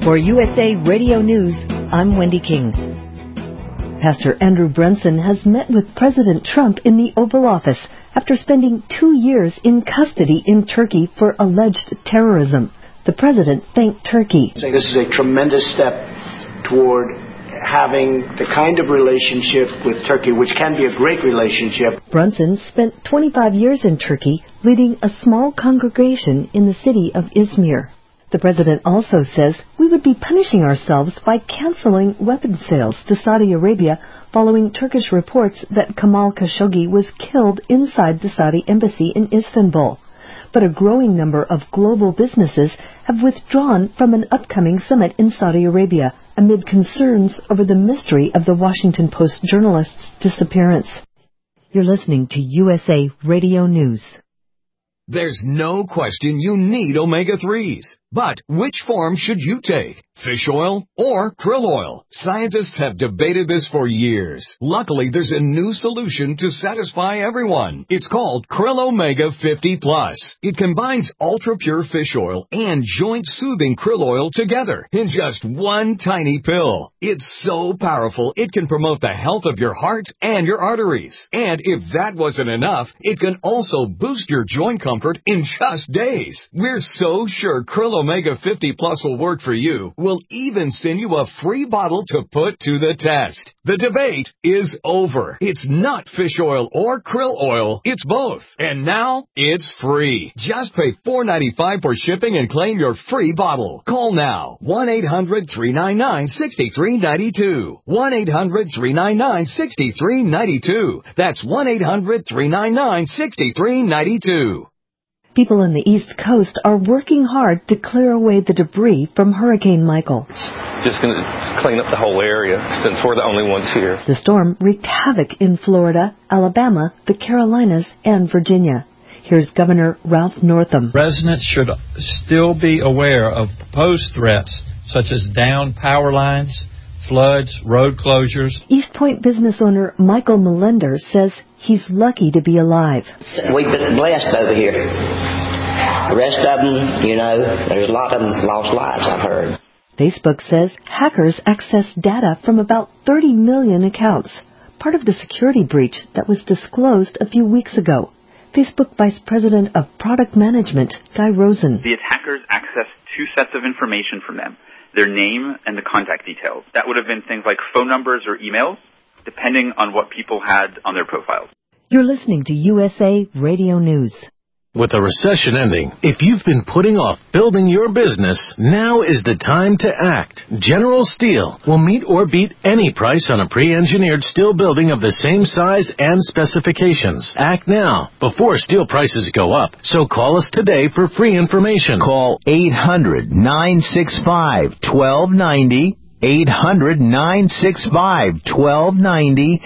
For USA Radio News, I'm Wendy King. Pastor Andrew Brunson has met with President Trump in the Oval Office after spending 2 years in custody in Turkey for alleged terrorism. The president thanked Turkey. This is a tremendous step toward having the kind of relationship with Turkey, which can be a great relationship. Brunson spent 25 years in Turkey, leading a small congregation in the city of Izmir. The president also says we would be punishing ourselves by canceling weapons sales to Saudi Arabia following Turkish reports that Kemal Khashoggi was killed inside the Saudi embassy in Istanbul. But a growing number of global businesses have withdrawn from an upcoming summit in Saudi Arabia amid concerns over the mystery of the Washington Post journalist's disappearance. You're listening to USA Radio News. There's no question you need omega-3s. But which form should you take? Fish oil or krill oil? Scientists have debated this for years. Luckily, there's a new solution to satisfy everyone. It's called Krill Omega 50 Plus. It combines ultra-pure fish oil and joint-soothing krill oil together in just one tiny pill. It's so powerful, it can promote the health of your heart and your arteries. And if that wasn't enough, it can also boost your joint comfort in just days. We're so sure Krill Omega 50 Plus will work for you. We'll even send you a free bottle to put to the test. The debate is over. It's not fish oil or krill oil. It's both. And now it's free. Just pay $4.95 for shipping and claim your free bottle. Call now. 1-800-399-6392. 1-800-399-6392. That's 1-800-399-6392. People on the East Coast are working hard to clear away the debris from Hurricane Michael. Just going to clean up the whole area since we're the only ones here. The storm wreaked havoc in Florida, Alabama, the Carolinas, and Virginia. Here's Governor Ralph Northam. Residents should still be aware of proposed threats such as downed power lines, floods, road closures. East Point business owner Michael Melender says he's lucky to be alive. We've been blessed over here. The rest of them, there's a lot of them lost lives, I've heard. Facebook says hackers accessed data from about 30 million accounts, part of the security breach that was disclosed a few weeks ago. Facebook Vice President of Product Management, Guy Rosen. The attackers accessed two sets of information from them, their name and the contact details. That would have been things like phone numbers or emails, depending on what people had on their profiles. You're listening to USA Radio News. With a recession ending, if you've been putting off building your business, now is the time to act. General Steel will meet or beat any price on a pre-engineered steel building of the same size and specifications. Act now, before steel prices go up. So call us today for free information. Call 800-965-1290. 800-965-1290,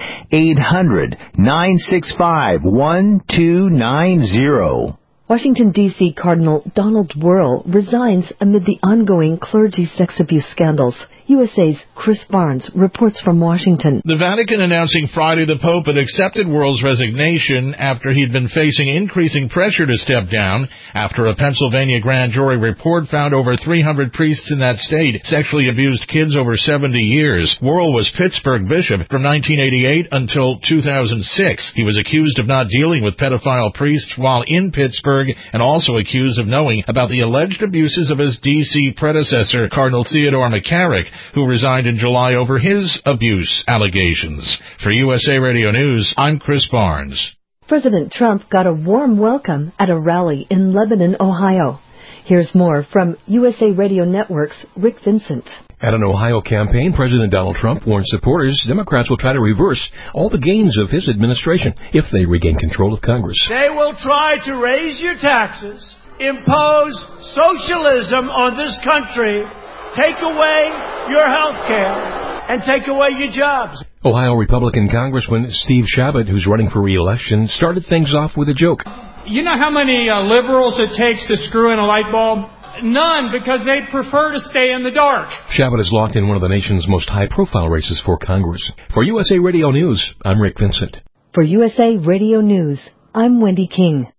800-965-1290. Washington, D.C. Cardinal Donald Wuerl resigns amid the ongoing clergy sex abuse scandals. USA's Chris Barnes reports from Washington. The Vatican announcing Friday the Pope had accepted Wuerl's resignation after he'd been facing increasing pressure to step down after a Pennsylvania grand jury report found over 300 priests in that state sexually abused kids over 70 years. Wuerl was Pittsburgh bishop from 1988 until 2006. He was accused of not dealing with pedophile priests while in Pittsburgh and also accused of knowing about the alleged abuses of his D.C. predecessor, Cardinal Theodore McCarrick, who resigned in July over his abuse allegations. For USA Radio News, I'm Chris Barnes. President Trump got a warm welcome at a rally in Lebanon, Ohio. Here's more from USA Radio Network's Rick Vincent. At an Ohio campaign, President Donald Trump warned supporters Democrats will try to reverse all the gains of his administration if they regain control of Congress. They will try to raise your taxes, impose socialism on this country, take away your health care, and take away your jobs. Ohio Republican Congressman Steve Chabot, who's running for re-election, started things off with a joke. You know how many liberals it takes to screw in a light bulb? None, because they prefer to stay in the dark. Chabot is locked in one of the nation's most high-profile races for Congress. For USA Radio News, I'm Rick Vincent. For USA Radio News, I'm Wendy King.